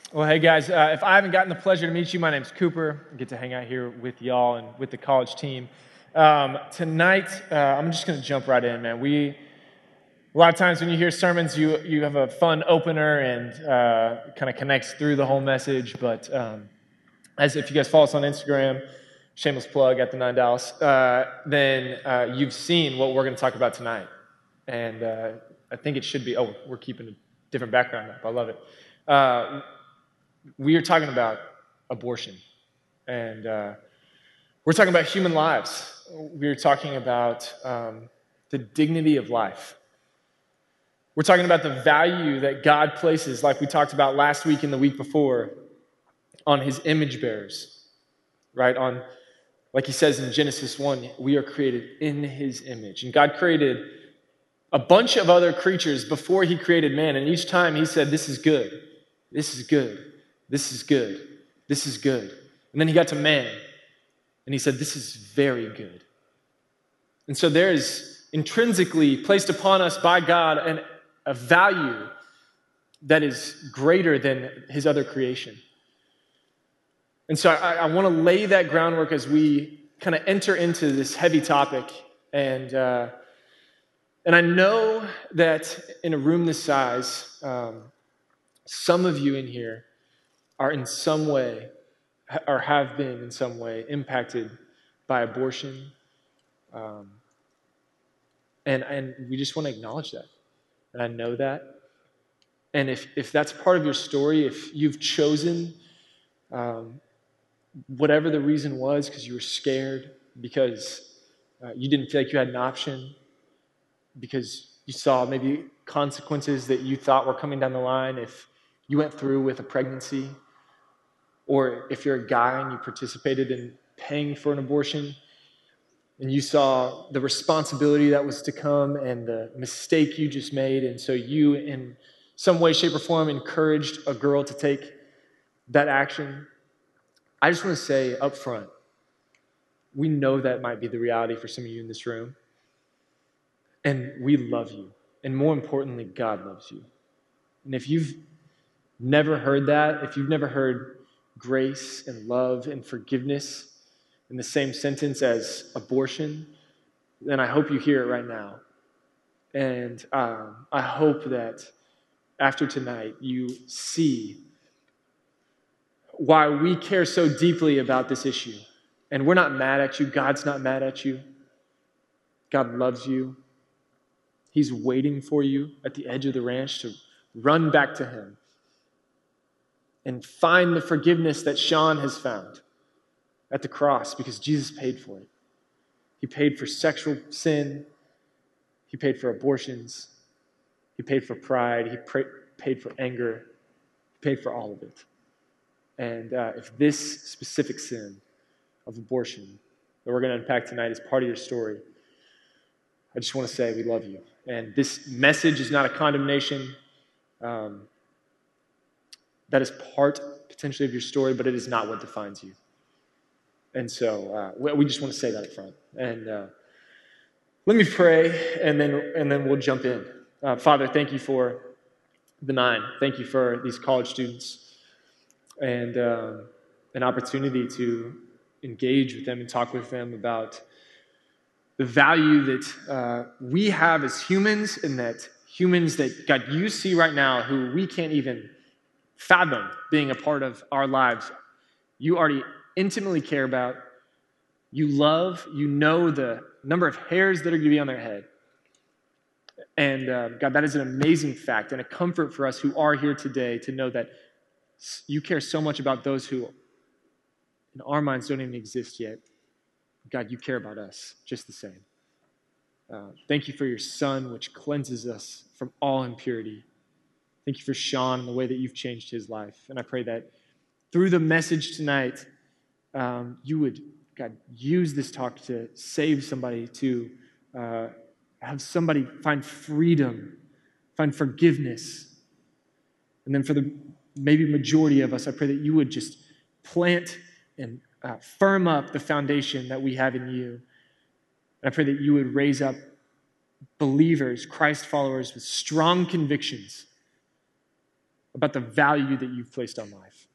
Well, hey guys, if I haven't gotten the pleasure to meet you, my name's Cooper. I get to hang out here with y'all and with the college team. Tonight, I'm just going to jump right in, man. A lot of times when you hear sermons, you have a fun opener and kind of connects through the whole message. But as if you guys follow us on Instagram, shameless plug at the 9 Dallas, then you've seen what we're going to talk about tonight. And I think it should be, we're keeping a different background up. I love it. We are talking about abortion, and we're talking about human lives. We're talking about the dignity of life. We're talking about the value that God places, like we talked about last week and the week before, on his image bearers, right? Like he says in Genesis 1, we are created in his image. And God created a bunch of other creatures before he created man, and each time he said, this is good, this is good. This is good. This is good. And then he got to man, and he said, this is very good. And so there is intrinsically placed upon us by God a value that is greater than his other creation. And so I want to lay that groundwork as we kind of enter into this heavy topic. And I know that in a room this size, some of you in here are in some way, or have been in some way, impacted by abortion. And we just want to acknowledge that. And I know that. And if that's part of your story, if you've chosen, whatever the reason was, because you were scared, because you didn't feel like you had an option, because you saw maybe consequences that you thought were coming down the line if you went through with a pregnancy, or if you're a guy and you participated in paying for an abortion and you saw the responsibility that was to come and the mistake you just made, and so you, in some way, shape, or form, encouraged a girl to take that action, I just want to say up front, we know that might be the reality for some of you in this room, and we love you. And more importantly, God loves you. And if you've never heard that, if you've never heard grace and love and forgiveness in the same sentence as abortion, then I hope you hear it right now. And I hope that after tonight you see why we care so deeply about this issue. And we're not mad at you. God's not mad at you. God loves you. He's waiting for you at the edge of the ranch to run back to him and find the forgiveness that Sean has found at the cross, because Jesus paid for it. He paid for sexual sin. He paid for abortions. He paid for pride. He paid for anger. He paid for all of it. And if this specific sin of abortion that we're going to unpack tonight is part of your story, I just want to say we love you. And this message is not a condemnation. That is part, potentially, of your story, but it is not what defines you. And so we just want to say that up front. And let me pray, and then we'll jump in. Father, thank you for the 9. Thank you for these college students and an opportunity to engage with them and talk with them about the value that we have as humans, and that humans that, God, you see right now who we can't even fathom being a part of our lives. You already intimately care about. You love. You know the number of hairs that are going to be on their head. And God, that is an amazing fact and a comfort for us who are here today to know that you care so much about those who in our minds don't even exist yet. God, you care about us just the same. Thank you for your Son, which cleanses us from all impurity. Thank you for Sean and the way that you've changed his life. And I pray that through the message tonight, you would, God, use this talk to save somebody, to have somebody find freedom, find forgiveness. And then for the maybe majority of us, I pray that you would just plant and firm up the foundation that we have in you. And I pray that you would raise up believers, Christ followers with strong convictions about the value that you've placed on life.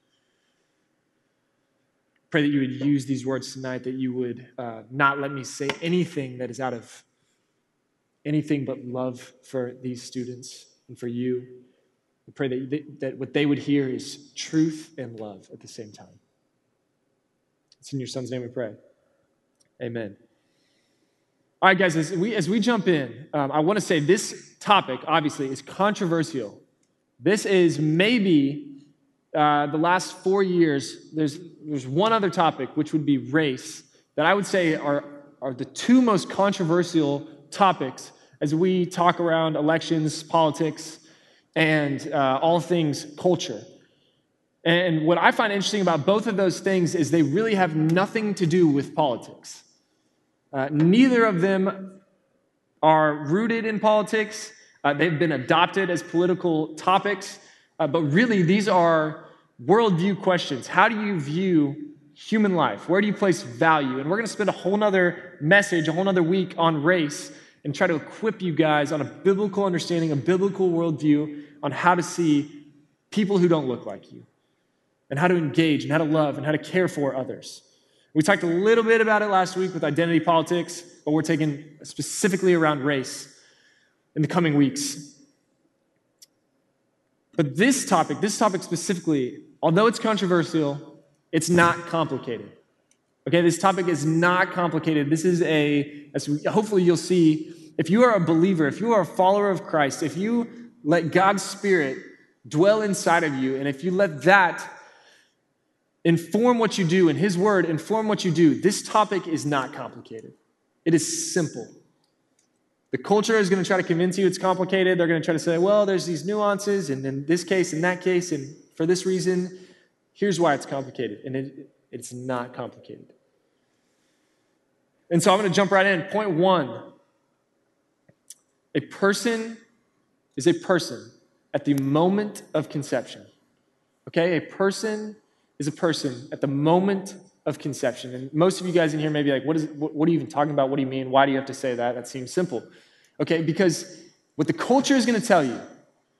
Pray that you would use these words tonight, that you would not let me say anything that is out of anything but love for these students and for you. I pray that what they would hear is truth and love at the same time. It's in your son's name we pray. Amen. All right, guys, as we jump in, I want to say this topic, obviously, is controversial. This is maybe the last 4 years, there's one other topic, which would be race, that I would say are the two most controversial topics as we talk around elections, politics, and all things culture. And what I find interesting about both of those things is they really have nothing to do with politics. Neither of them are rooted in politics. They've been adopted as political topics. But really, these are worldview questions. How do you view human life? Where do you place value? And we're going to spend a whole nother message, a whole nother week on race and try to equip you guys on a biblical understanding, a biblical worldview on how to see people who don't look like you, and how to engage, and how to love, and how to care for others. We talked a little bit about it last week with identity politics, but we're taking specifically around race in the coming weeks. But this topic specifically, although it's controversial, it's not complicated. Okay, this topic is not complicated. This is hopefully you'll see, if you are a believer, if you are a follower of Christ, if you let God's Spirit dwell inside of you, and if you let that inform what you do, and His Word inform what you do, this topic is not complicated. It is simple. The culture is going to try to convince you it's complicated. They're going to try to say, well, there's these nuances, and in this case, in that case, and for this reason, here's why it's complicated. And it's not complicated. And so I'm going to jump right in. Point one, a person is a person at the moment of conception. Okay, a person is a person at the moment of conception. And most of you guys in here may be like, what are you even talking about? What do you mean? Why do you have to say that? That seems simple. Okay, because what the culture is going to tell you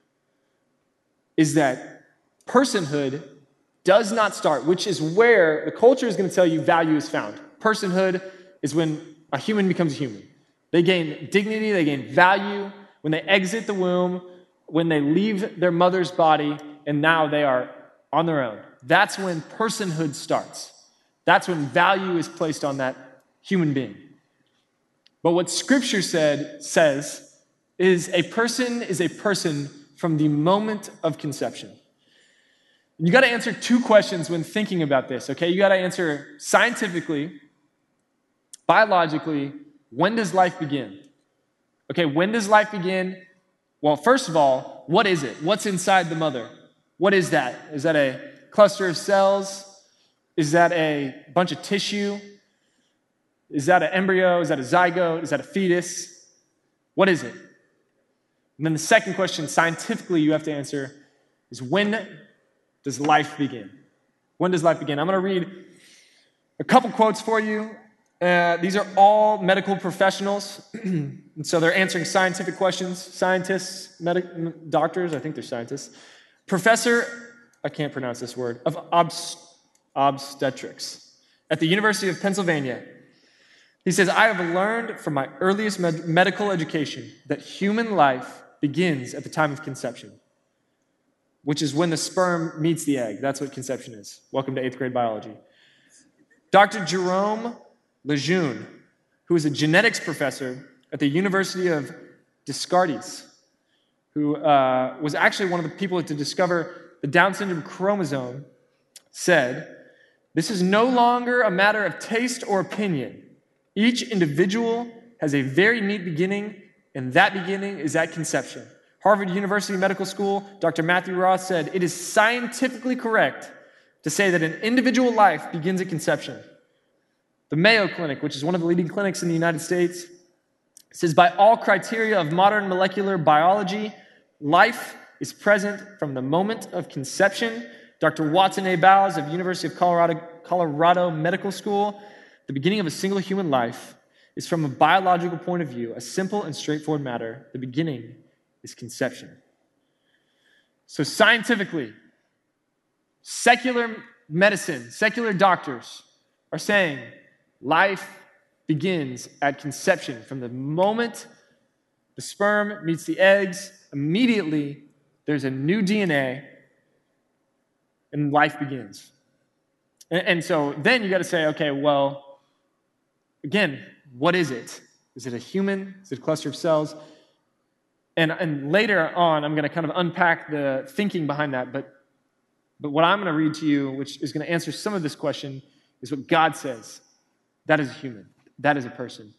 is that personhood does not start, which is where the culture is going to tell you value is found. Personhood is when a human becomes a human. They gain dignity, they gain value when they exit the womb, when they leave their mother's body, and now they are on their own. That's when personhood starts. That's when value is placed on that human being. But what Scripture says is a person from the moment of conception. You got to answer two questions when thinking about this, okay? You got to answer scientifically, biologically, when does life begin? Okay, when does life begin? Well, first of all, what is it? What's inside the mother? What is that? Is that a cluster of cells? Is that a bunch of tissue? Is that an embryo? Is that a zygote? Is that a fetus? What is it? And then the second question, scientifically, you have to answer is when does life begin? When does life begin? I'm going to read a couple quotes for you. These are all medical professionals, and so they're answering scientific questions. Scientists, doctors, I think they're scientists. Professor, I can't pronounce this word, of obstetrics at the University of Pennsylvania. He says, I have learned from my earliest medical education that human life begins at the time of conception, which is when the sperm meets the egg. That's what conception is. Welcome to 8th grade biology. Dr. Jerome Lejeune, who is a genetics professor at the University of Descartes, who was actually one of the people to discover the Down syndrome chromosome, said, this is no longer a matter of taste or opinion. Each individual has a very neat beginning, and that beginning is at conception. Harvard University Medical School, Dr. Matthew Roth said, it is scientifically correct to say that an individual life begins at conception. The Mayo Clinic, which is one of the leading clinics in the United States, says, by all criteria of modern molecular biology, life is present from the moment of conception. Dr. Watson A. Bowles of University of Colorado Medical School, the beginning of a single human life is from a biological point of view, a simple and straightforward matter. The beginning is conception. So scientifically, secular medicine, secular doctors are saying life begins at conception. From the moment the sperm meets the eggs, immediately there's a new DNA and life begins. And so then you got to say, okay, well, again, what is it? Is it a human? Is it a cluster of cells? And later on, I'm going to kind of unpack the thinking behind that. But what I'm going to read to you, which is going to answer some of this question, is what God says. That is a human. That is a person.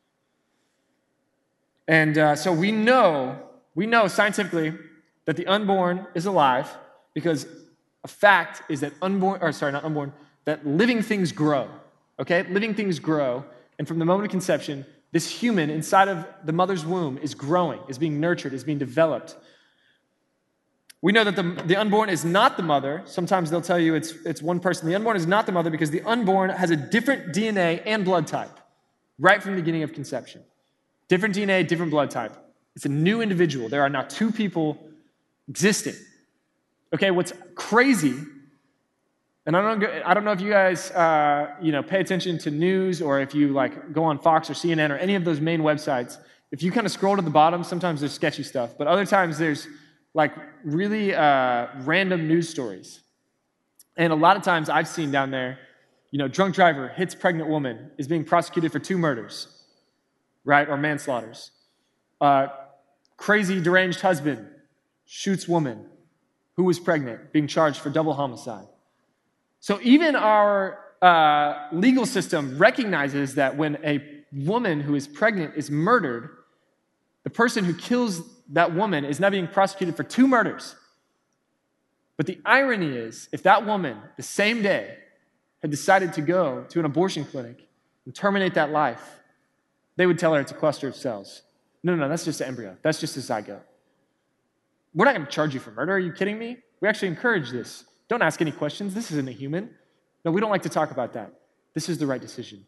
And so we know scientifically that the unborn is alive because a fact is that that living things grow. Okay? Living things grow. And from the moment of conception, this human inside of the mother's womb is growing, is being nurtured, is being developed. We know that the unborn is not the mother. Sometimes they'll tell you it's one person. The unborn is not the mother because the unborn has a different DNA and blood type right from the beginning of conception. Different DNA, different blood type. It's a new individual. There are now two people existing. Okay, what's crazy, and I don't know if you guys pay attention to news or if you go on Fox or CNN or any of those main websites. If you kind of scroll to the bottom, sometimes there's sketchy stuff, but other times there's really random news stories. And a lot of times I've seen down there, drunk driver hits pregnant woman, is being prosecuted for 2 murders, right, or manslaughters. Crazy deranged husband shoots woman who was pregnant, being charged for double homicide. So even our legal system recognizes that when a woman who is pregnant is murdered, the person who kills that woman is now being prosecuted for 2 murders. But the irony is, if that woman, the same day, had decided to go to an abortion clinic and terminate that life, they would tell her it's a cluster of cells. No, that's just an embryo. That's just a zygote. We're not going to charge you for murder. Are you kidding me? We actually encourage this. Don't ask any questions. This isn't a human. No, we don't like to talk about that. This is the right decision.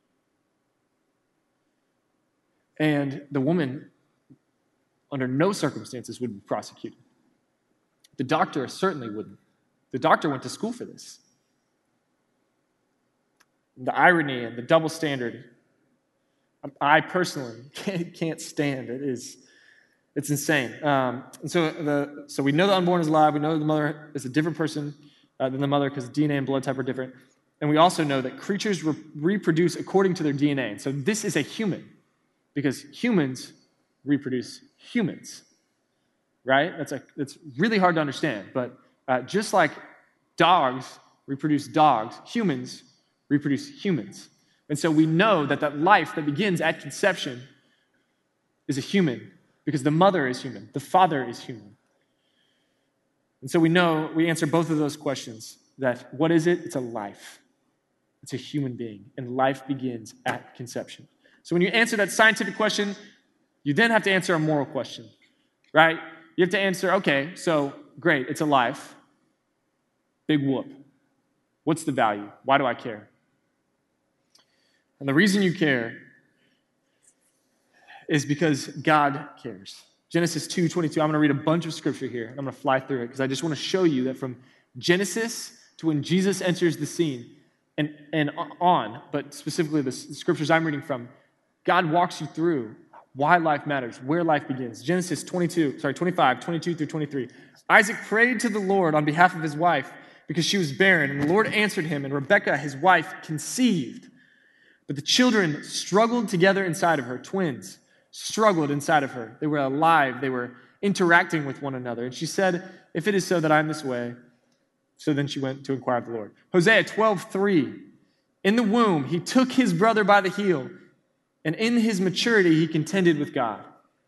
And the woman, under no circumstances, would be prosecuted. The doctor certainly wouldn't. The doctor went to school for this. The irony and the double standard, I personally can't stand it. It's insane. And so we know the unborn is alive. We know the mother is a different person than the mother because DNA and blood type are different. And we also know that creatures reproduce according to their DNA. So this is a human because humans reproduce humans, right? That's really hard to understand. But just like dogs reproduce dogs, humans reproduce humans. And so we know that life that begins at conception is a human because the mother is human, the father is human. And so we answer both of those questions, that what is it? It's a life. It's a human being, and life begins at conception. So when you answer that scientific question, you then have to answer a moral question, right? You have to answer, okay, so great, it's a life. Big whoop. What's the value? Why do I care? And the reason you care is because God cares. Genesis 2:22. I'm going to read a bunch of scripture here. I'm going to fly through it because I just want to show you that from Genesis to when Jesus enters the scene and on, but specifically the scriptures I'm reading from, God walks you through why life matters, where life begins. Genesis 25, 22 through 23. Isaac prayed to the Lord on behalf of his wife because she was barren, and the Lord answered him, and Rebekah, his wife, conceived. But the children struggled together inside of her, twins struggled inside of her. They were alive. They were interacting with one another. And she said, if it is so that I am this way. So then she went to inquire of the Lord. Hosea 12:3. In the womb, he took his brother by the heel, and in his maturity, he contended with God.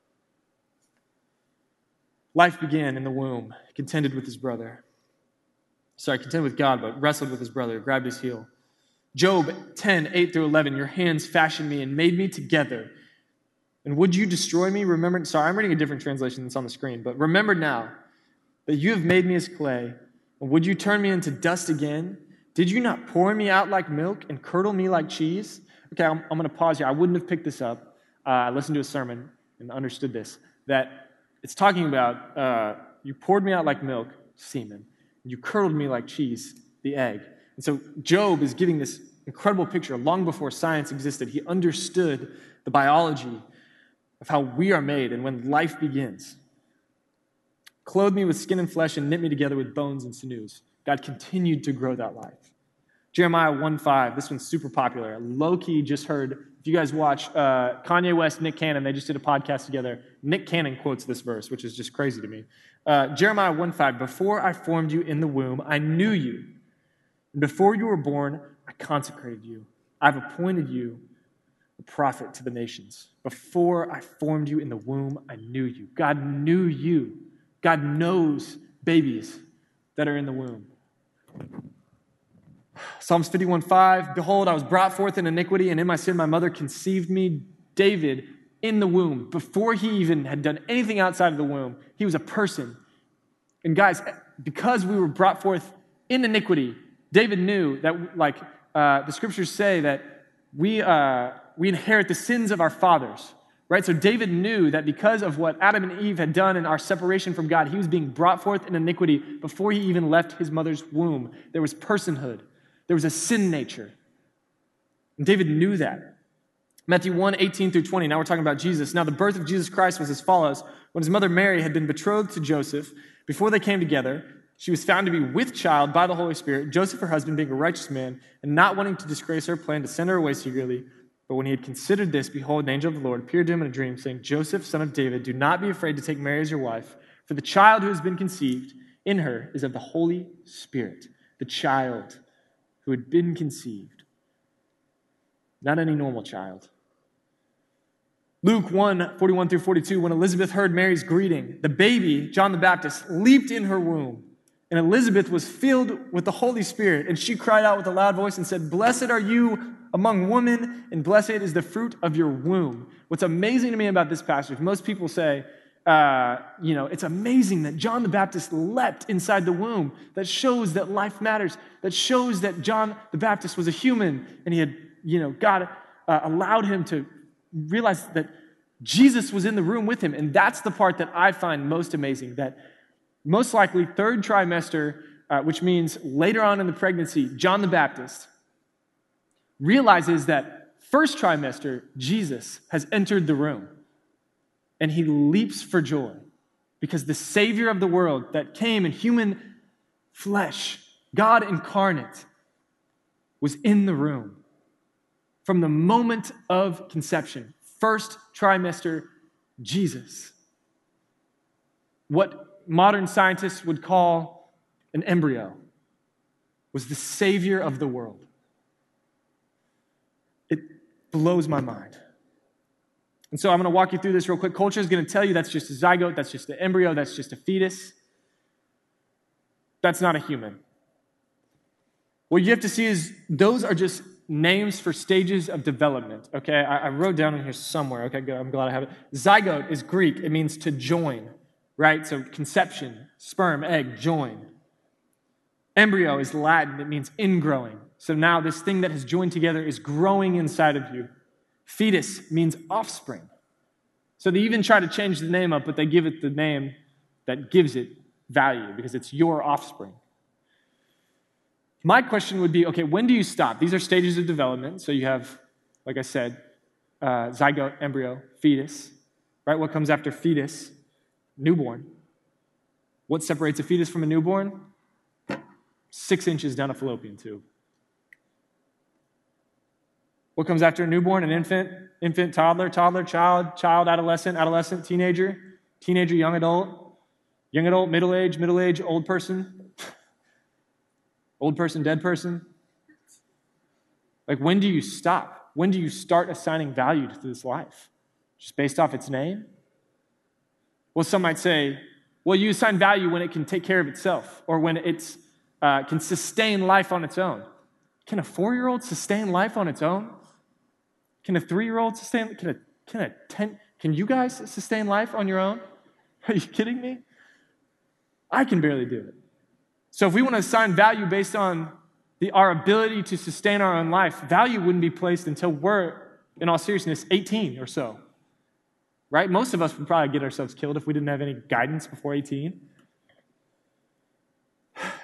Life began in the womb. He contended with his brother. Contended with God, but wrestled with his brother, grabbed his heel. Job 10:8 through 11. Your hands fashioned me and made me together. And would you destroy me? I'm reading a different translation that's on the screen, but remember now that you have made me as clay. And would you turn me into dust again? Did you not pour me out like milk and curdle me like cheese? Okay, I'm going to pause here. I wouldn't have picked this up. I listened to a sermon and understood this, that it's talking about You poured me out like milk, semen. You curdled me like cheese, the egg. And so Job is giving this incredible picture. Long before science existed, he understood the biology of how we are made and when life begins. Clothed me with skin and flesh and knit me together with bones and sinews. God continued to grow that life. Jeremiah 1:5, this one's super popular. Low-key just heard, if you guys watch Kanye West, Nick Cannon, they just did a podcast together. Nick Cannon quotes this verse, which is just crazy to me. Jeremiah 1:5, before I formed you in the womb, I knew you. And before you were born, I consecrated you. I've appointed you a prophet to the nations. Before I formed you in the womb, I knew you. God knew you. God knows babies that are in the womb. Psalms 51:5, behold, I was brought forth in iniquity, and in my sin my mother conceived me. David, in the womb, before he even had done anything outside of the womb, he was a person. And guys, because we were brought forth in iniquity, David knew that, like the scriptures say, that we inherit the sins of our fathers, right? So David knew that because of what Adam and Eve had done in our separation from God, he was being brought forth in iniquity before he even left his mother's womb. There was personhood. There was a sin nature. And David knew that. Matthew 1:18-20, now we're talking about Jesus. Now the birth of Jesus Christ was as follows. When his mother Mary had been betrothed to Joseph, before they came together, she was found to be with child by the Holy Spirit. Joseph, her husband, being a righteous man, and not wanting to disgrace her, planned to send her away secretly. But when he had considered this, behold, an angel of the Lord appeared to him in a dream, saying, Joseph, son of David, do not be afraid to take Mary as your wife, for the child who has been conceived in her is of the Holy Spirit. The child who had been conceived. Not any normal child. Luke 1:41-42, when Elizabeth heard Mary's greeting, the baby, John the Baptist, leaped in her womb. And Elizabeth was filled with the Holy Spirit, and she cried out with a loud voice and said, Blessed are you among women, and blessed is the fruit of your womb. What's amazing to me about this passage, most people say, it's amazing that John the Baptist leapt inside the womb. That shows that life matters. That shows that John the Baptist was a human, and he had, God allowed him to realize that Jesus was in the room with him. And that's the part that I find most amazing, that most likely third trimester, which means later on in the pregnancy, John the Baptist realizes that first trimester, Jesus has entered the room. And he leaps for joy because the Savior of the world that came in human flesh, God incarnate, was in the room from the moment of conception. First trimester, Jesus. What modern scientists would call an embryo was the Savior of the world. It blows my mind. And so I'm going to walk you through this real quick. Culture is going to tell you that's just a zygote, that's just an embryo, that's just a fetus. That's not a human. What you have to see is those are just names for stages of development, okay? I wrote down in here somewhere. Okay, good. I'm glad I have it. Zygote is Greek. It means to join, right? So conception, sperm, egg, join. Embryo is Latin. It means ingrowing. So now this thing that has joined together is growing inside of you. Fetus means offspring. So they even try to change the name up, but they give it the name that gives it value because it's your offspring. My question would be, okay, when do you stop? These are stages of development. So you have, like I said, zygote, embryo, fetus, right? What comes after fetus? Newborn. What separates a fetus from a newborn? 6 inches down a fallopian tube. What comes after a newborn? An infant, toddler, child, adolescent, teenager, young adult, middle age, old person, dead person. Like, when do you stop? When do you start assigning value to this life? Just based off its name? Well, some might say, well, you assign value when it can take care of itself or when it can sustain life on its own. Can a 4-year-old sustain life on its own? Can a 3-year-old sustain? Can you guys sustain life on your own? Are you kidding me? I can barely do it. So if we want to assign value based on our ability to sustain our own life, value wouldn't be placed until we're, in all seriousness, 18 or so. Right? Most of us would probably get ourselves killed if we didn't have any guidance before 18.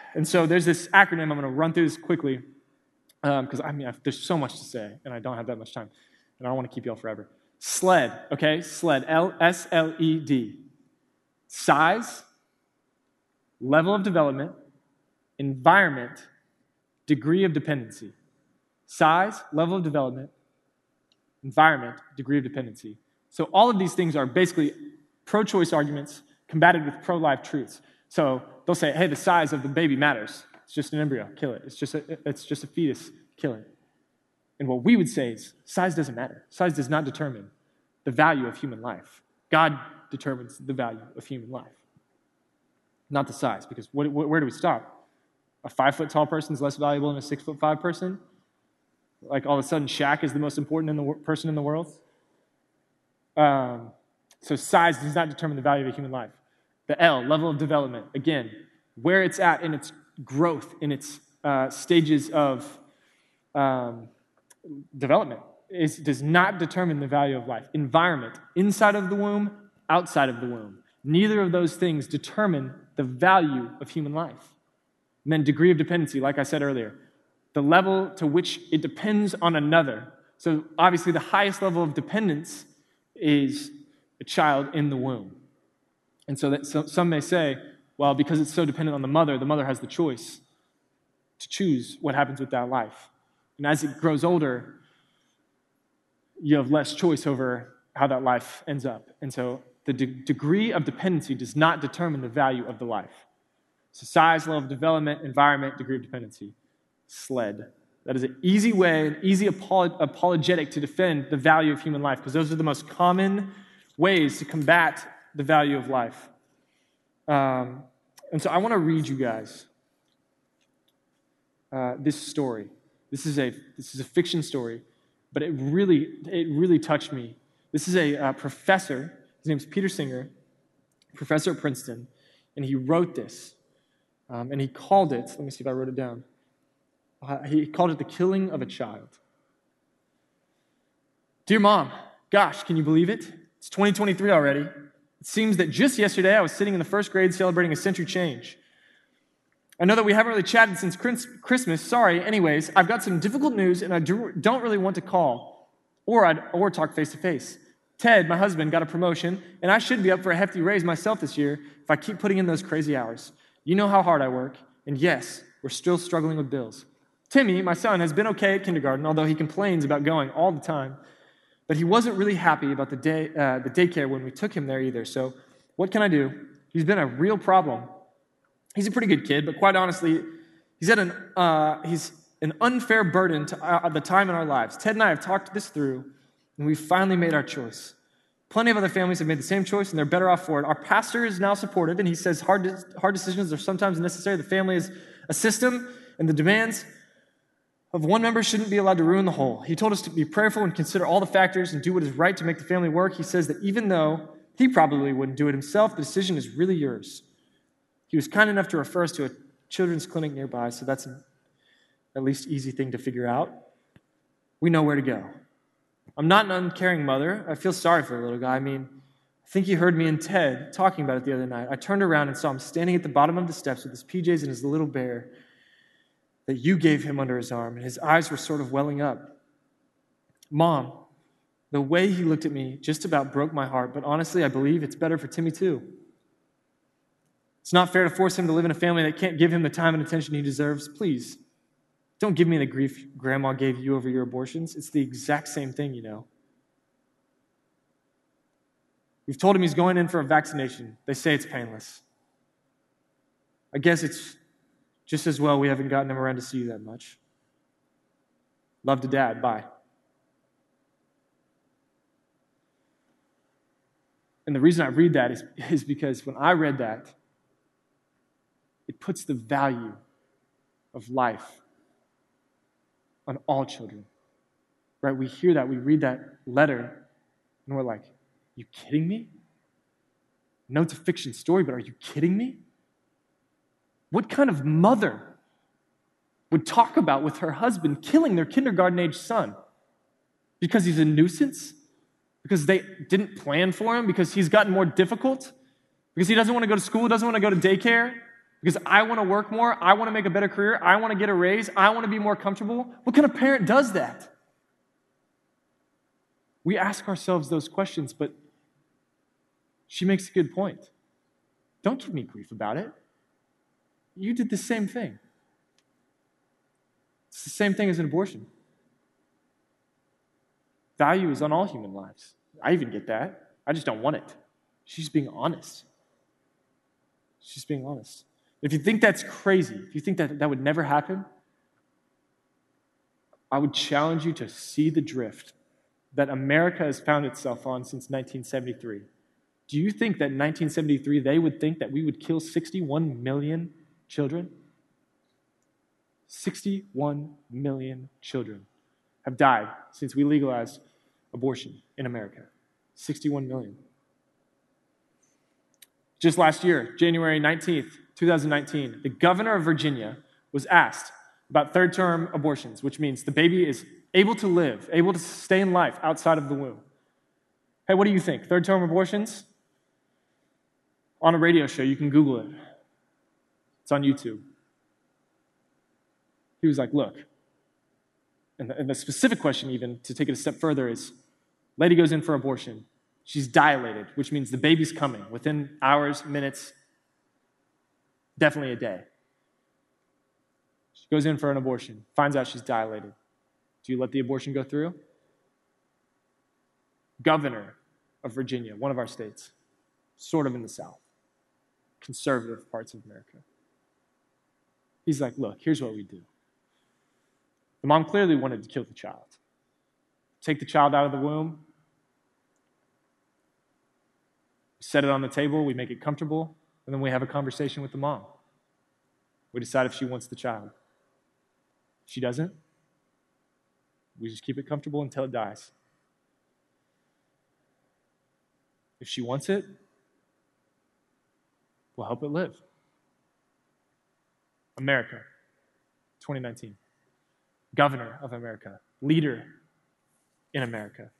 And so there's this acronym. I'm going to run through this quickly because there's so much to say, and I don't have that much time, and I don't want to keep you all forever. SLED, okay? SLED, S-L-E-D. Size, level of development, environment, degree of dependency. Size, level of development, environment, degree of dependency. So all of these things are basically pro-choice arguments combated with pro-life truths. So they'll say, hey, the size of the baby matters. It's just an embryo, kill it. It's just a fetus, kill it. And what we would say is, size doesn't matter. Size does not determine the value of human life. God determines the value of human life, not the size. Because where do we stop? A 5-foot-tall person is less valuable than a 6'5" person? Like all of a sudden Shaq is the most important person in the world? So size does not determine the value of a human life. The L, level of development, again, where it's at in its growth, in its stages of development, does not determine the value of life. Environment, inside of the womb, outside of the womb. Neither of those things determine the value of human life. And then degree of dependency, like I said earlier, the level to which it depends on another. So obviously the highest level of dependence is a child in the womb. And so some may say, well, because it's so dependent on the mother has the choice to choose what happens with that life. And as it grows older, you have less choice over how that life ends up. And so the degree of dependency does not determine the value of the life. So size, level of development, environment, degree of dependency. SLED. That is an easy way, an easy apologetic to defend the value of human life, because those are the most common ways to combat the value of life. And so I want to read you guys this story. This is a fiction story, but it really touched me. This is a professor. His name's Peter Singer, professor at Princeton, and he wrote this. And he called it, let me see if I wrote it down. He called it The Killing of a Child. Dear Mom, gosh, can you believe it? It's 2023 already. It seems that just yesterday I was sitting in the first grade celebrating a century change. I know that we haven't really chatted since Christmas. Sorry. Anyways, I've got some difficult news, and I don't really want to call or talk face-to-face. Ted, my husband, got a promotion, and I should be up for a hefty raise myself this year if I keep putting in those crazy hours. You know how hard I work, and yes, we're still struggling with bills. Timmy, my son, has been okay at kindergarten, although he complains about going all the time. But he wasn't really happy about the daycare when we took him there either. So what can I do? He's been a real problem. He's a pretty good kid, but quite honestly, he's an unfair burden to the time in our lives. Ted and I have talked this through, and we've finally made our choice. Plenty of other families have made the same choice, and they're better off for it. Our pastor is now supportive, and he says hard decisions are sometimes necessary. The family is a system, and the demands of one member shouldn't be allowed to ruin the whole. He told us to be prayerful and consider all the factors and do what is right to make the family work. He says that even though he probably wouldn't do it himself, the decision is really yours. He was kind enough to refer us to a children's clinic nearby, so that's at least easy thing to figure out. We know where to go. I'm not an uncaring mother. I feel sorry for the little guy. I think he heard me and Ted talking about it the other night. I turned around and saw him standing at the bottom of the steps with his PJs and his little bear that you gave him under his arm, and his eyes were sort of welling up. Mom, the way he looked at me just about broke my heart, but honestly, I believe it's better for Timmy too. It's not fair to force him to live in a family that can't give him the time and attention he deserves. Please, don't give me the grief Grandma gave you over your abortions. It's the exact same thing, you know. We've told him he's going in for a vaccination. They say it's painless. I guess it's just as well we haven't gotten him around to see you that much. Love to Dad. Bye. And the reason I read that is because when I read that, it puts the value of life on all children. Right? We hear that, we read that letter, and we're like, you kidding me? No, it's a fiction story, but are you kidding me? What kind of mother would talk about with her husband killing their kindergarten-age son? Because he's a nuisance? Because they didn't plan for him? Because he's gotten more difficult? Because he doesn't want to go to school, doesn't want to go to daycare? because I want to work more, I want to make a better career, I want to get a raise, I want to be more comfortable. What kind of parent does that? We ask ourselves those questions, but she makes a good point. Don't give me grief about it. You did the same thing. It's the same thing as an abortion. Value is on all human lives. I even get that. I just don't want it. She's being honest. She's being honest. If you think that's crazy, if you think that would never happen, I would challenge you to see the drift that America has found itself on since 1973. Do you think that in 1973 they would think that we would kill 61 million children? 61 million children have died since we legalized abortion in America. 61 million. Just last year, January 19th, 2019, the governor of Virginia was asked about third-term abortions, which means the baby is able to live, able to stay in life outside of the womb. Hey, what do you think? Third-term abortions? On a radio show, you can Google it. It's on YouTube. He was like, look, and the specific question even, to take it a step further, is lady goes in for abortion. She's dilated, which means the baby's coming within hours, minutes, definitely a day. She goes in for an abortion, finds out she's dilated. Do you let the abortion go through? Governor of Virginia, one of our states, sort of in the South, conservative parts of America. He's like, look, here's what we do. The mom clearly wanted to kill the child. Take the child out of the womb, set it on the table, we make it comfortable, and then we have a conversation with the mom. We decide if she wants the child. If she doesn't, we just keep it comfortable until it dies. If she wants it, we'll help it live. America, 2019. Governor of America, leader in America.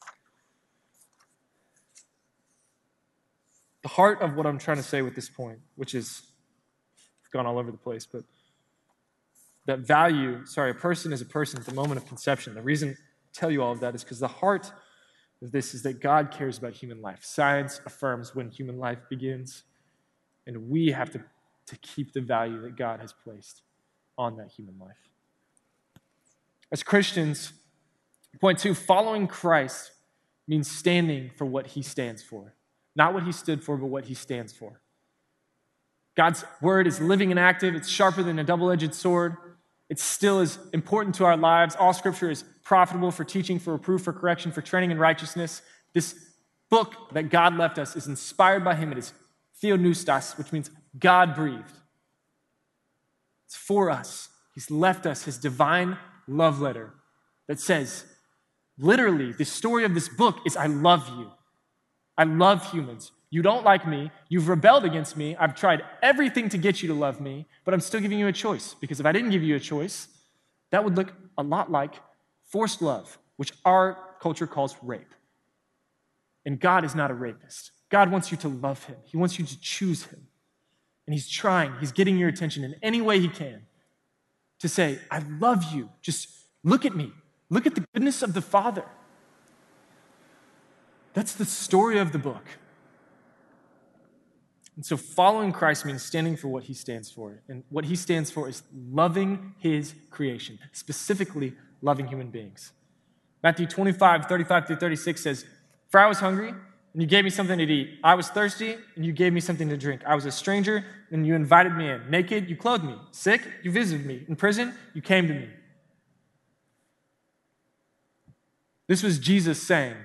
The heart of what I'm trying to say with this point, which is, I've gone all over the place, but that a person is a person at the moment of conception. The reason I tell you all of that is because the heart of this is that God cares about human life. Science affirms when human life begins, and we have to keep the value that God has placed on that human life. As Christians, point two, following Christ means standing for what he stands for. Not what he stood for, but what he stands for. God's word is living and active. It's sharper than a double-edged sword. It still is important to our lives. All scripture is profitable for teaching, for reproof, for correction, for training in righteousness. This book that God left us is inspired by him. It is theopneustos, which means God-breathed. It's for us. He's left us his divine love letter that says, literally, the story of this book is I love you. I love humans. You don't like me. You've rebelled against me. I've tried everything to get you to love me, but I'm still giving you a choice, because if I didn't give you a choice, that would look a lot like forced love, which our culture calls rape. And God is not a rapist. God wants you to love him. He wants you to choose him. And he's trying. He's getting your attention in any way he can to say, I love you. Just look at me. Look at the goodness of the Father. That's the story of the book. And so following Christ means standing for what he stands for. And what he stands for is loving his creation, specifically loving human beings. Matthew 25, 35 through 36 says, for I was hungry, and you gave me something to eat. I was thirsty, and you gave me something to drink. I was a stranger, and you invited me in. Naked, you clothed me. Sick, you visited me. In prison, you came to me. This was Jesus saying.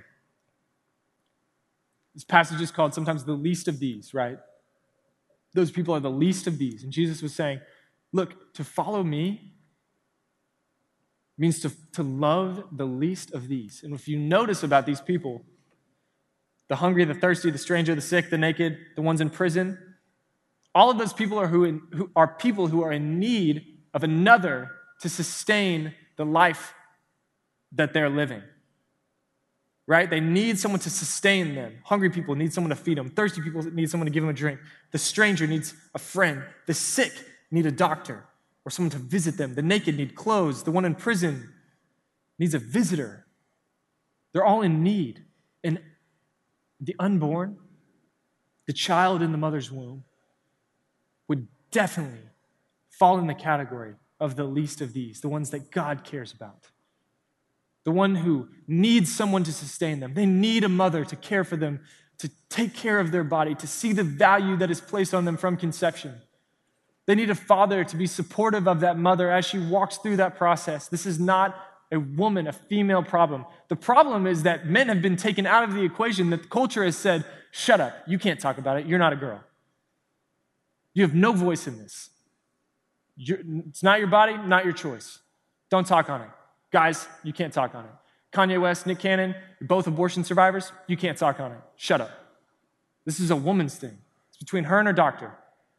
This passage is called sometimes the least of these, right? Those people are the least of these. And Jesus was saying, look, to follow me means to love the least of these. And if you notice about these people, the hungry, the thirsty, the stranger, the sick, the naked, the ones in prison, all of those people are who are people who are in need of another to sustain the life that they're living. right? They need someone to sustain them. Hungry people need someone to feed them. Thirsty people need someone to give them a drink. The stranger needs a friend. The sick need a doctor or someone to visit them. The naked need clothes. The one in prison needs a visitor. They're all in need. And the unborn, the child in the mother's womb, would definitely fall in the category of the least of these, the ones that God cares about. The one who needs someone to sustain them. They need a mother to care for them, to take care of their body, to see the value that is placed on them from conception. They need a father to be supportive of that mother as she walks through that process. This is not a woman, a female problem. The problem is that men have been taken out of the equation, that the culture has said, shut up, you can't talk about it, you're not a girl. You have no voice in this. It's not your body, not your choice. Don't talk on it. Guys, you can't talk on it. Kanye West, Nick Cannon, you're both abortion survivors, you can't talk on it. Shut up. This is a woman's thing. It's between her and her doctor.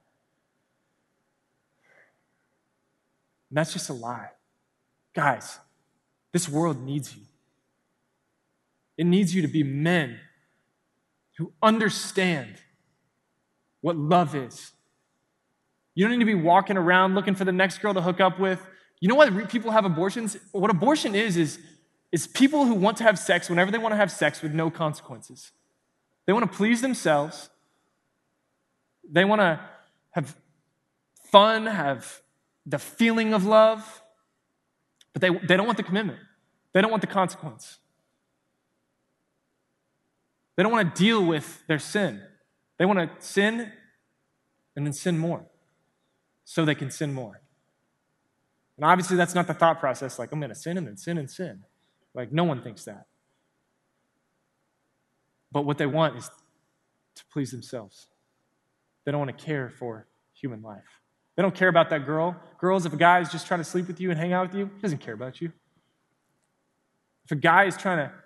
And that's just a lie. Guys, this world needs you. It needs you to be men who understand what love is. You don't need to be walking around looking for the next girl to hook up with. You know why people have abortions? What abortion is people who want to have sex whenever they want to have sex with no consequences. They want to please themselves. They want to have fun, have the feeling of love, but they don't want the commitment. They don't want the consequence. They don't want to deal with their sin. They want to sin and then sin more so they can sin more. And obviously that's not the thought process, like I'm going to sin and then sin and sin. Like no one thinks that. But what they want is to please themselves. They don't want to care for human life. They don't care about that girl. Girls, if a guy is just trying to sleep with you and hang out with you, he doesn't care about you. If a guy is trying to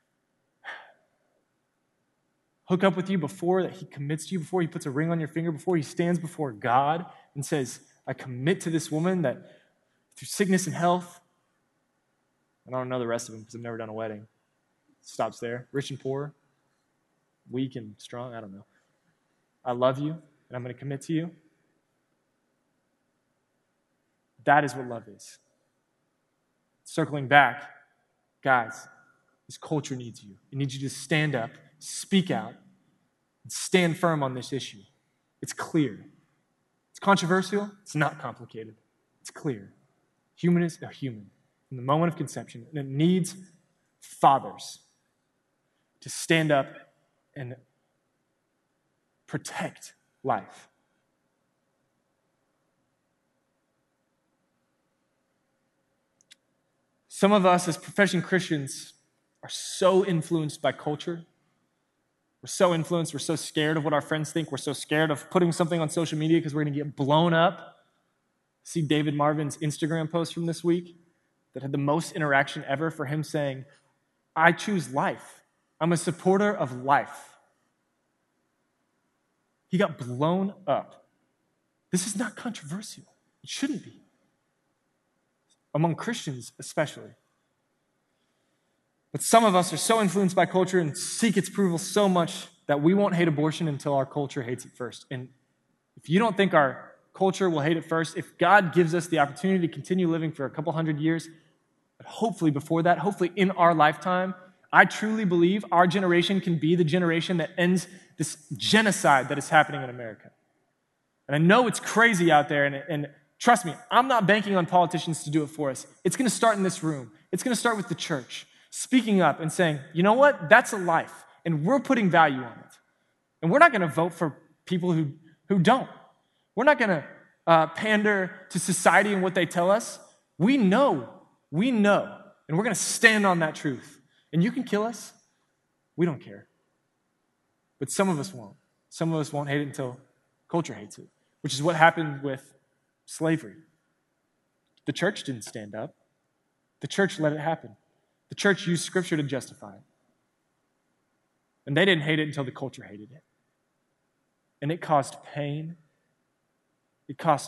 hook up with you before that he commits to you, before he puts a ring on your finger, before he stands before God and says, I commit to this woman that through sickness and health, I don't know the rest of them because I've never done a wedding. Stops there. Rich and poor, weak and strong, I don't know. I love you and I'm going to commit to you. That is what love is. Circling back, guys, this culture needs you. It needs you to stand up, speak out, and stand firm on this issue. It's clear. It's controversial. It's not complicated. It's clear. Human is a human from the moment of conception, and it needs fathers to stand up and protect life. Some of us as professing Christians are so influenced by culture. We're so influenced. We're so scared of what our friends think. We're so scared of putting something on social media because we're going to get blown up. See David Marvin's Instagram post from this week that had the most interaction ever for him saying, I choose life. I'm a supporter of life. He got blown up. This is not controversial. It shouldn't be. Among Christians especially. But some of us are so influenced by culture and seek its approval so much that we won't hate abortion until our culture hates it first. And if you don't think our culture will hate it first, if God gives us the opportunity to continue living for a couple hundred years, but hopefully before that, hopefully in our lifetime, I truly believe our generation can be the generation that ends this genocide that is happening in America. And I know it's crazy out there, and trust me, I'm not banking on politicians to do it for us. It's going to start in this room. It's going to start with the church speaking up and saying, you know what? That's a life, and we're putting value on it. And we're not going to vote for people who don't. We're not going to pander to society and what they tell us. We know, and we're going to stand on that truth. And you can kill us. We don't care. But some of us won't. Some of us won't hate it until culture hates it, which is what happened with slavery. The church didn't stand up. The church let it happen. The church used Scripture to justify it. And they didn't hate it until the culture hated it. And it caused pain. It cost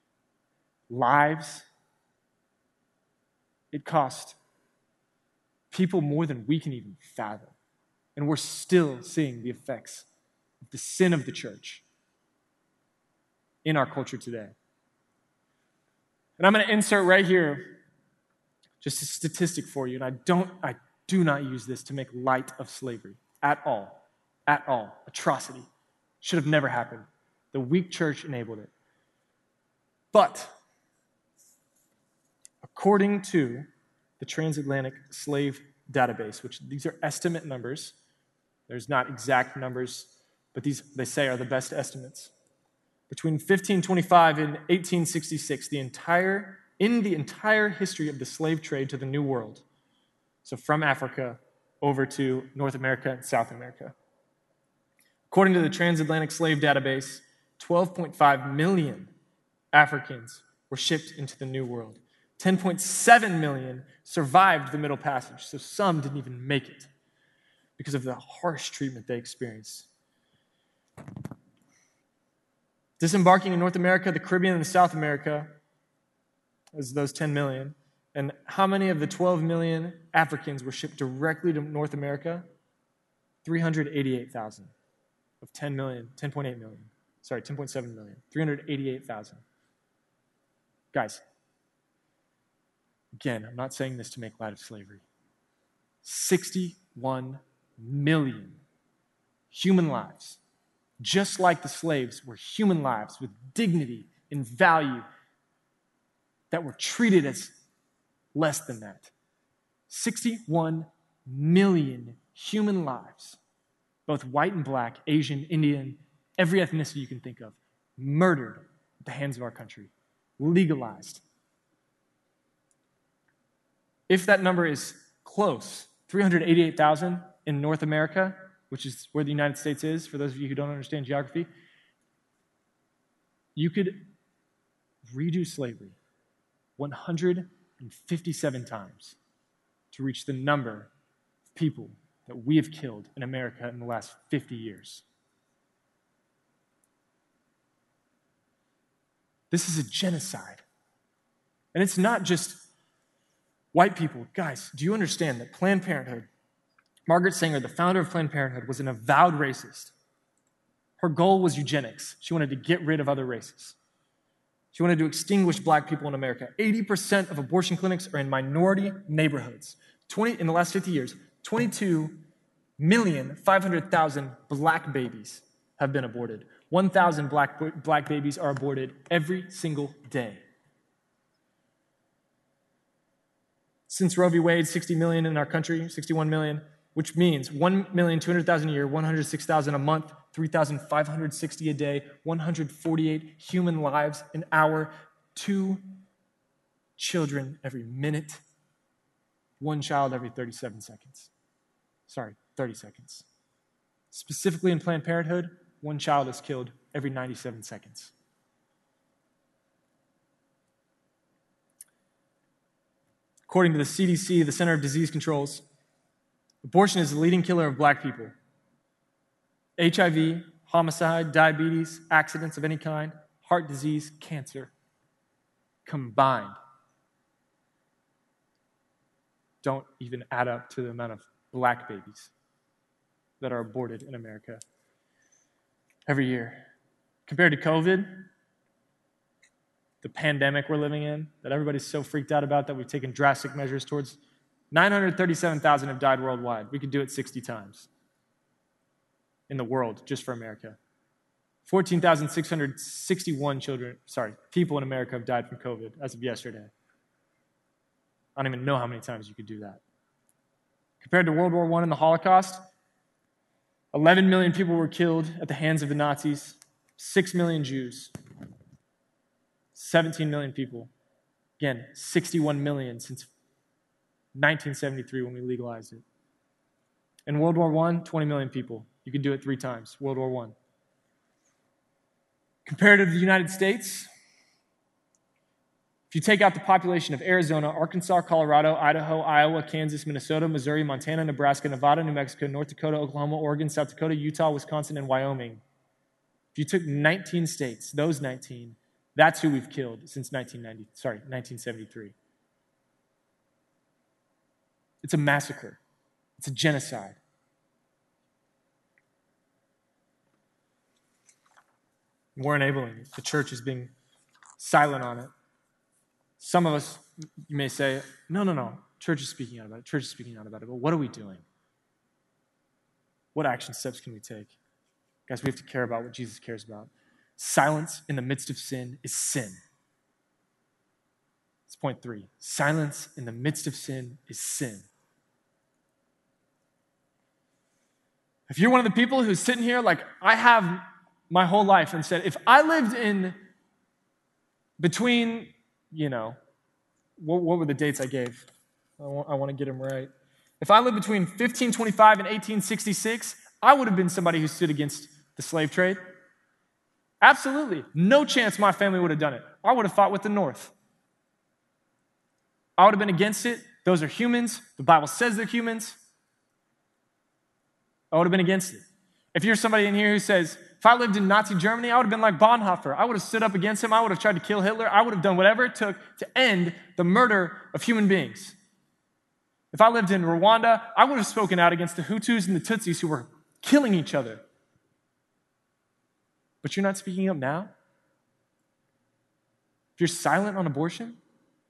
lives. It cost people more than we can even fathom. And we're still seeing the effects of the sin of the church in our culture today. And I'm going to insert right here just a statistic for you, and I do not use this to make light of slavery at all. At all. Atrocity. Should have never happened. The weak church enabled it. But according to the Transatlantic Slave Database, which these are estimate numbers, there's not exact numbers, but these, they say, are the best estimates. Between 1525 and 1866, in the entire history of the slave trade to the New World, so from Africa over to North America and South America, according to the Transatlantic Slave Database, 12.5 million Africans were shipped into the New World. 10.7 million survived the Middle Passage, so some didn't even make it because of the harsh treatment they experienced. Disembarking in North America, the Caribbean, and South America, as those 10 million, and how many of the 12 million Africans were shipped directly to North America? 388,000 of 10 million, 10.8 million. Sorry, 10.7 million. 388,000. Guys, again, I'm not saying this to make light of slavery. 61 million human lives, just like the slaves, were human lives with dignity and value that were treated as less than that. 61 million human lives, both white and black, Asian, Indian, every ethnicity you can think of, murdered at the hands of our country, legalized. If that number is close, 388,000 in North America, which is where the United States is, for those of you who don't understand geography, you could redo slavery 157 times to reach the number of people that we have killed in America in the last 50 years. This is a genocide. And it's not just white people. Guys, do you understand that Planned Parenthood, Margaret Sanger, the founder of Planned Parenthood, was an avowed racist? Her goal was eugenics. She wanted to get rid of other races. She wanted to extinguish black people in America. 80% of abortion clinics are in minority neighborhoods. In the last 50 years, 22,500,000 black babies have been aborted. 1,000 black babies are aborted every single day. Since Roe v. Wade, 60 million in our country, 61 million, which means 1,200,000 a year, 106,000 a month, 3,560 a day, 148 human lives an hour, 2 children every minute, 1 child every 37 seconds. 30 seconds. Specifically in Planned Parenthood, 1 child is killed every 97 seconds. According to the CDC, the Center of Disease Controls, abortion is the leading killer of black people. HIV, homicide, diabetes, accidents of any kind, heart disease, cancer, combined, don't even add up to the amount of black babies that are aborted in America every year. Compared to COVID, the pandemic we're living in, that everybody's so freaked out about that we've taken drastic measures towards, 937,000 have died worldwide. We could do it 60 times in the world, just for America. 14,661 people in America have died from COVID as of yesterday. I don't even know how many times you could do that. Compared to World War I and the Holocaust, 11 million people were killed at the hands of the Nazis, 6 million Jews, 17 million people. Again, 61 million since 1973 when we legalized it. In World War I, 20 million people. You could do it 3 times, World War I. Compared to the United States, if you take out the population of Arizona, Arkansas, Colorado, Idaho, Iowa, Kansas, Minnesota, Missouri, Montana, Nebraska, Nevada, New Mexico, North Dakota, Oklahoma, Oregon, South Dakota, Utah, Wisconsin, and Wyoming, if you took 19 states, those 19, that's who we've killed since 1973. It's a massacre. It's a genocide. We're enabling it. The church is being silent on it. Some of us, you may say, no. Church is speaking out about it. Church is speaking out about it. But what are we doing? What action steps can we take? Guys, we have to care about what Jesus cares about. Silence in the midst of sin is sin. It's point 3. Silence in the midst of sin is sin. If you're one of the people who's sitting here like I have my whole life and said, if I lived in between, what were the dates I gave? I want to get them right. If I lived between 1525 and 1866, I would have been somebody who stood against the slave trade. Absolutely. No chance my family would have done it. I would have fought with the North. I would have been against it. Those are humans. The Bible says they're humans. I would have been against it. If you're somebody in here who says, if I lived in Nazi Germany, I would have been like Bonhoeffer. I would have stood up against him. I would have tried to kill Hitler. I would have done whatever it took to end the murder of human beings. If I lived in Rwanda, I would have spoken out against the Hutus and the Tutsis who were killing each other. But you're not speaking up now? If you're silent on abortion?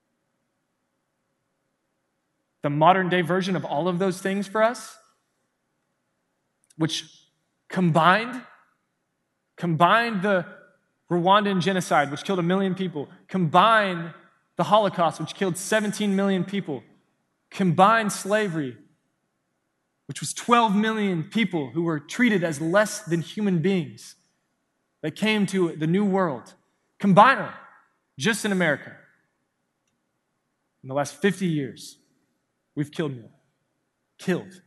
The modern day version of all of those things for us, which combined the Rwandan genocide, which killed 1 million people, combined the Holocaust, which killed 17 million people, combined slavery, which was 12 million people who were treated as less than human beings that came to the New World. Combine them, just in America. In the last 50 years, we've killed more. Killed.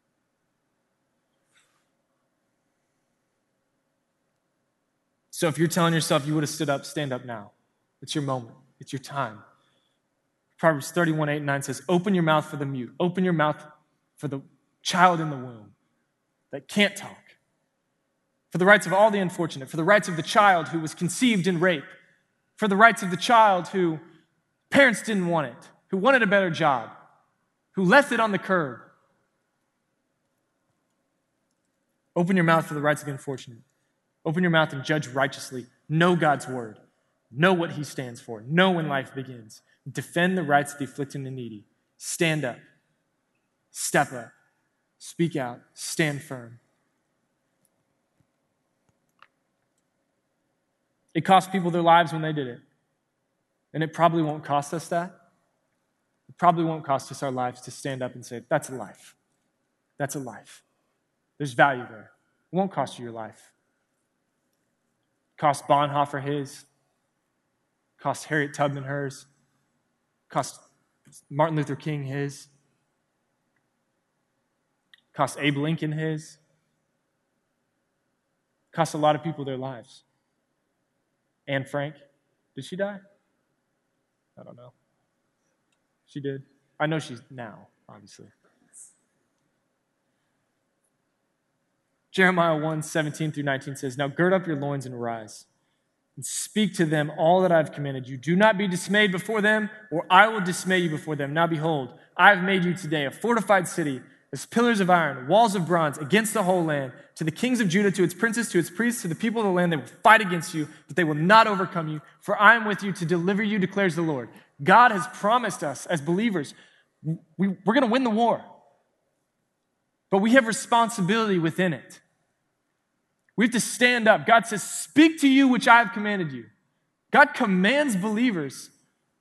So if you're telling yourself you would have stood up, stand up now. It's your moment. It's your time. Proverbs 31:8-9 says, open your mouth for the mute. Open your mouth for the child in the womb that can't talk. For the rights of all the unfortunate. For the rights of the child who was conceived in rape. For the rights of the child who parents didn't want it. Who wanted a better job. Who left it on the curb. Open your mouth for the rights of the unfortunate. Open your mouth and judge righteously. Know God's word. Know what he stands for. Know when life begins. Defend the rights of the afflicted and the needy. Stand up. Step up. Speak out. Stand firm. It cost people their lives when they did it. And it probably won't cost us that. It probably won't cost us our lives to stand up and say, that's a life. That's a life. There's value there. It won't cost you your life. Cost Bonhoeffer his. Cost Harriet Tubman hers. Cost Martin Luther King his. Cost Abe Lincoln his. Cost a lot of people their lives. Anne Frank, did she die? I don't know. She did. I know she's now, obviously. Jeremiah 1:17-19 says, now gird up your loins and rise, and speak to them all that I've commanded you. Do not be dismayed before them, or I will dismay you before them. Now behold, I have made you today a fortified city, as pillars of iron, walls of bronze, against the whole land. To the kings of Judah, to its princes, to its priests, to the people of the land, they will fight against you, but they will not overcome you, for I am with you to deliver you, declares the Lord. God has promised us as believers, we're going to win the war, but we have responsibility within it. We have to stand up. God says, speak to you which I have commanded you. God commands believers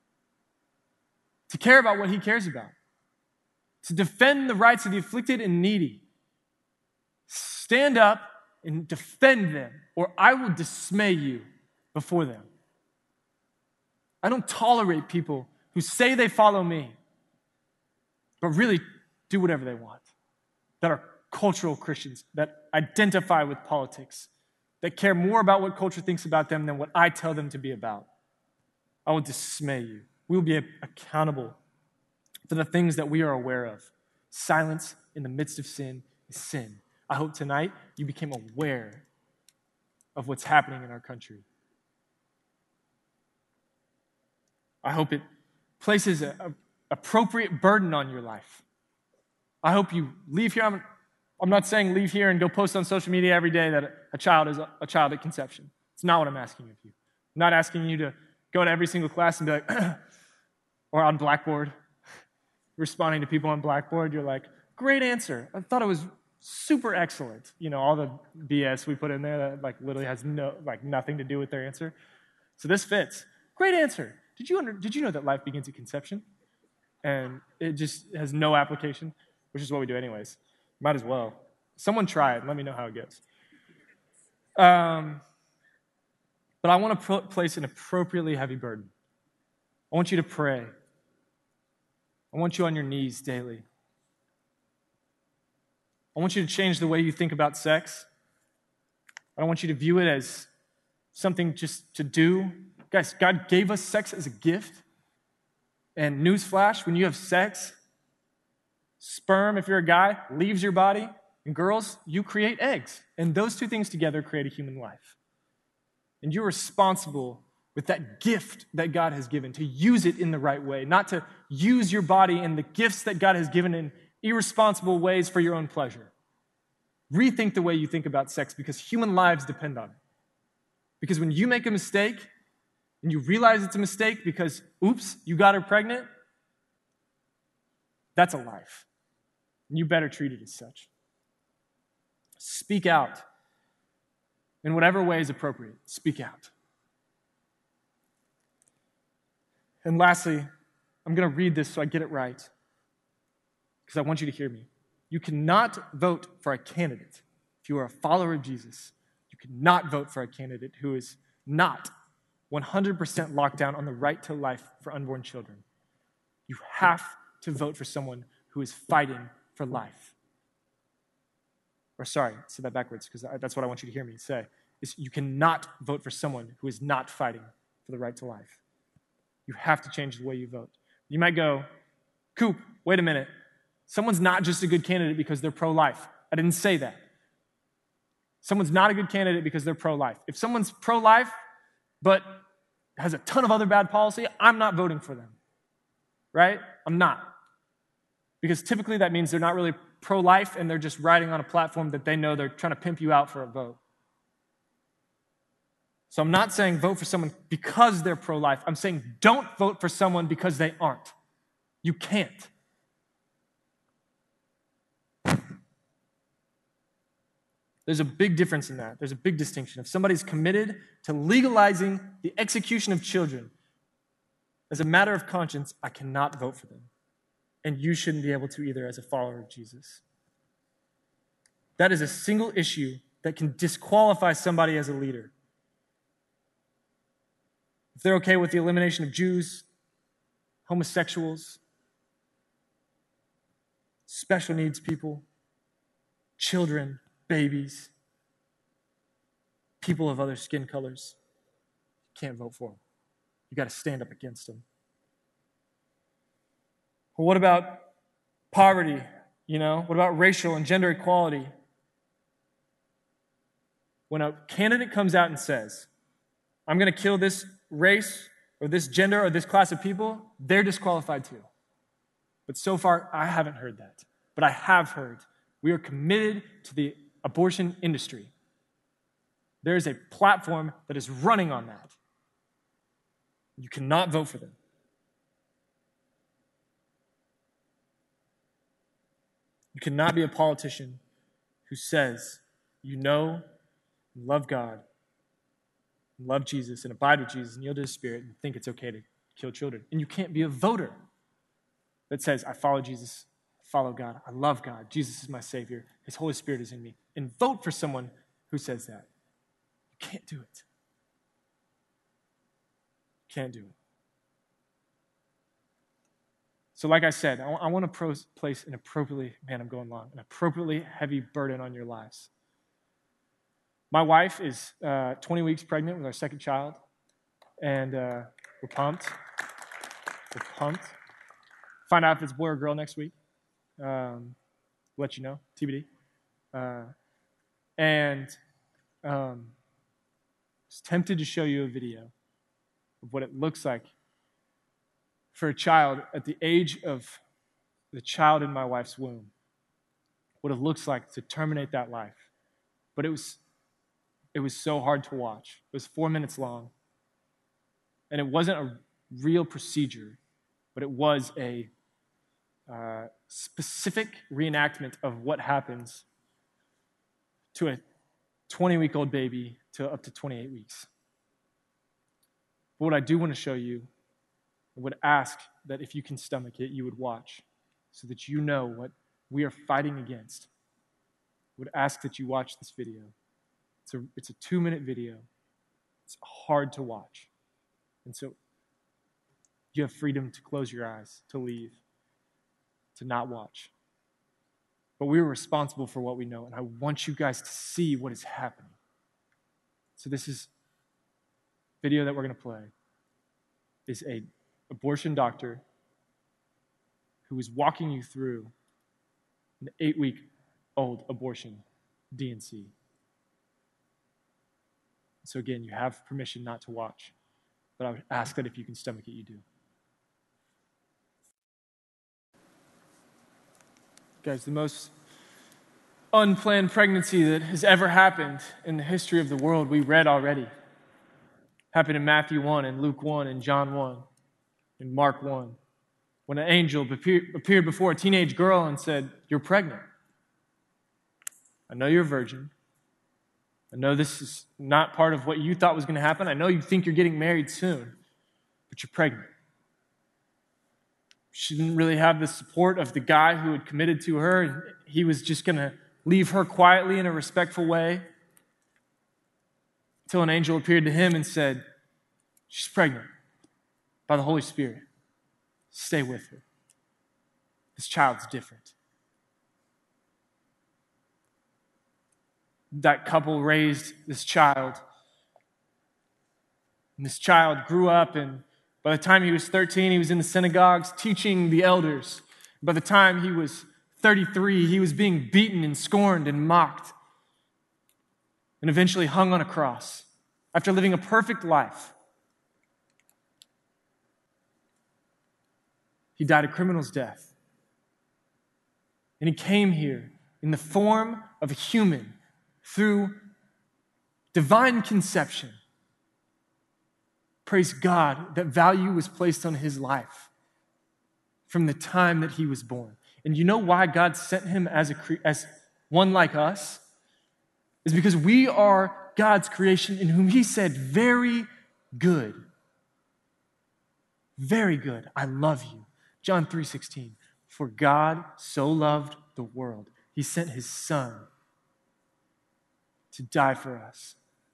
to care about what he cares about, to defend the rights of the afflicted and needy. Stand up and defend them, or I will dismay you before them. I don't tolerate people who say they follow me, but really do whatever they want, that are cultural Christians, that identify with politics, that care more about what culture thinks about them than what I tell them to be about. I will dismay you. We will be accountable for the things that we are aware of. Silence in the midst of sin is sin. I hope tonight you became aware of what's happening in our country. I hope it places an appropriate burden on your life. I hope you leave here. I'm not saying leave here and go post on social media every day that a child is a child at conception. It's not what I'm asking of you. I'm not asking you to go to every single class and be like, or on Blackboard, responding to people on Blackboard, you're like, great answer. I thought it was super excellent. You know, all the BS we put in there that like literally has nothing to do with their answer. So this fits. Great answer. Did you know that life begins at conception? And it just has no application, which is what we do anyways. Might as well. Someone try it and let me know how it goes. But I want to place an appropriately heavy burden. I want you to pray. I want you on your knees daily. I want you to change the way you think about sex. I don't want you to view it as something just to do. Guys, God gave us sex as a gift. And newsflash, when you have sex, sperm, if you're a guy, leaves your body. And girls, you create eggs. And those two things together create a human life. And you're responsible with that gift that God has given to use it in the right way, not to use your body and the gifts that God has given in irresponsible ways for your own pleasure. Rethink the way you think about sex because human lives depend on it. Because when you make a mistake and you realize it's a mistake because, oops, you got her pregnant, that's a life. And you better treat it as such. Speak out. In whatever way is appropriate, speak out. And lastly, I'm going to read this so I get it right, because I want you to hear me. You cannot vote for a candidate. If you are a follower of Jesus, you cannot vote for a candidate who is not 100% locked down on the right to life for unborn children. You have to vote for someone who is fighting for life. Or sorry, I said that backwards because that's what I want you to hear me say. Is you cannot vote for someone who is not fighting for the right to life. You have to change the way you vote. You might go, Coop, wait a minute. Someone's not just a good candidate because they're pro-life. I didn't say that. Someone's not a good candidate because they're pro-life. If someone's pro-life but has a ton of other bad policy, I'm not voting for them. Right? I'm not. Because typically that means they're not really pro-life and they're just riding on a platform that they know they're trying to pimp you out for a vote. So I'm not saying vote for someone because they're pro-life. I'm saying don't vote for someone because they aren't. You can't. There's a big difference in that. There's a big distinction. If somebody's committed to legalizing the execution of children as a matter of conscience, I cannot vote for them. And you shouldn't be able to either as a follower of Jesus. That is a single issue that can disqualify somebody as a leader. If they're okay with the elimination of Jews, homosexuals, special needs people, children, babies, people of other skin colors, you can't vote for them. You got to stand up against them. Well, what about poverty? What about racial and gender equality? When a candidate comes out and says, I'm going to kill this race or this gender or this class of people, they're disqualified too. But so far, I haven't heard that. But I have heard we are committed to the abortion industry. There is a platform that is running on that. You cannot vote for them. You cannot be a politician who says you know and love God, and love Jesus, and abide with Jesus, and yield to His Spirit, and think it's okay to kill children. And you can't be a voter that says, I follow Jesus, I follow God, I love God, Jesus is my Savior, His Holy Spirit is in me, and vote for someone who says that. You can't do it. Can't do it. So like I said, I want to place an appropriately, man, I'm going long, an appropriately heavy burden on your lives. My wife is 20 weeks pregnant with our second child, and we're pumped. We're pumped. Find out if it's boy or girl next week. Let you know, TBD. And I was tempted to show you a video of what it looks like for a child at the age of the child in my wife's womb what it looks like to terminate that life. But it was so hard to watch. It was 4 minutes long. And it wasn't a real procedure, but it was a specific reenactment of what happens to a 20-week-old baby to up to 28 weeks. But what I do want to show you, I would ask that if you can stomach it, you would watch so that you know what we are fighting against. I would ask that you watch this video. It's a 2-minute video. It's hard to watch. And so you have freedom to close your eyes, to leave, to not watch. But we are responsible for what we know, and I want you guys to see what is happening. So this is video that we're going to play is a abortion doctor who is walking you through an 8-week-old abortion, D&C. So again, you have permission not to watch, but I would ask that if you can stomach it, you do. Guys, the most unplanned pregnancy that has ever happened in the history of the world, we read already. Happened in Matthew 1, and Luke 1, and John 1, and Mark 1, when an angel appeared before a teenage girl and said, "You're pregnant. I know you're a virgin. I know this is not part of what you thought was going to happen. I know you think you're getting married soon, but you're pregnant." She didn't really have the support of the guy who had committed to her, and he was just going to leave her quietly in a respectful way until an angel appeared to him and said, "She's pregnant by the Holy Spirit. Stay with her. This child's different." That couple raised this child, and this child grew up, and by the time he was 13, he was in the synagogues teaching the elders. By the time he was 33, he was being beaten and scorned and mocked, and eventually hung on a cross after living a perfect life. He died a criminal's death. And he came here in the form of a human through divine conception. Praise God that value was placed on his life from the time that he was born. And you know why God sent him as one like us? Is because we are God's creation in whom he said, "Very good. Very good. I love you." John 3:16. For God so loved the world, he sent his son to die for us,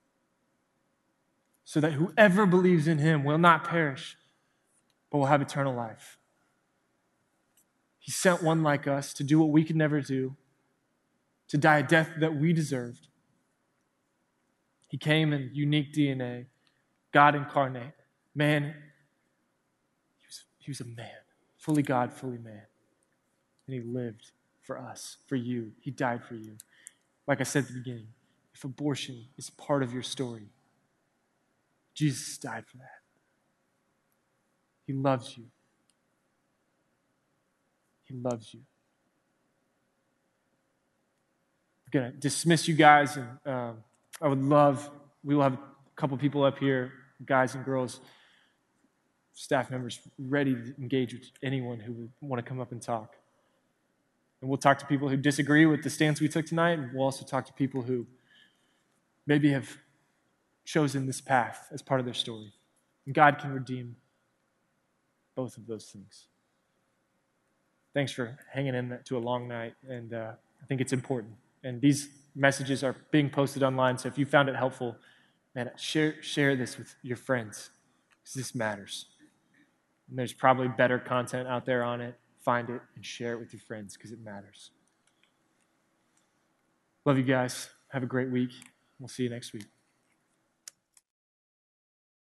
so that whoever believes in him will not perish, but will have eternal life. He sent one like us to do what we could never do, to die a death that we deserved. He came in unique DNA, God incarnate, man. He was a man, fully God, fully man. And he lived for us, for you. He died for you. Like I said at the beginning, if abortion is part of your story, Jesus died for that. He loves you. He loves you. I'm going to dismiss you guys, and we will have a couple people up here, guys and girls, staff members, ready to engage with anyone who would want to come up and talk. And we'll talk to people who disagree with the stance we took tonight, and we'll also talk to people who maybe have chosen this path as part of their story. And God can redeem both of those things. Thanks for hanging in to a long night, and I think it's important. And these messages are being posted online, so if you found it helpful, man, share this with your friends, because this matters. And there's probably better content out there on it. Find it and share it with your friends, because it matters. Love you guys. Have a great week. We'll see you next week.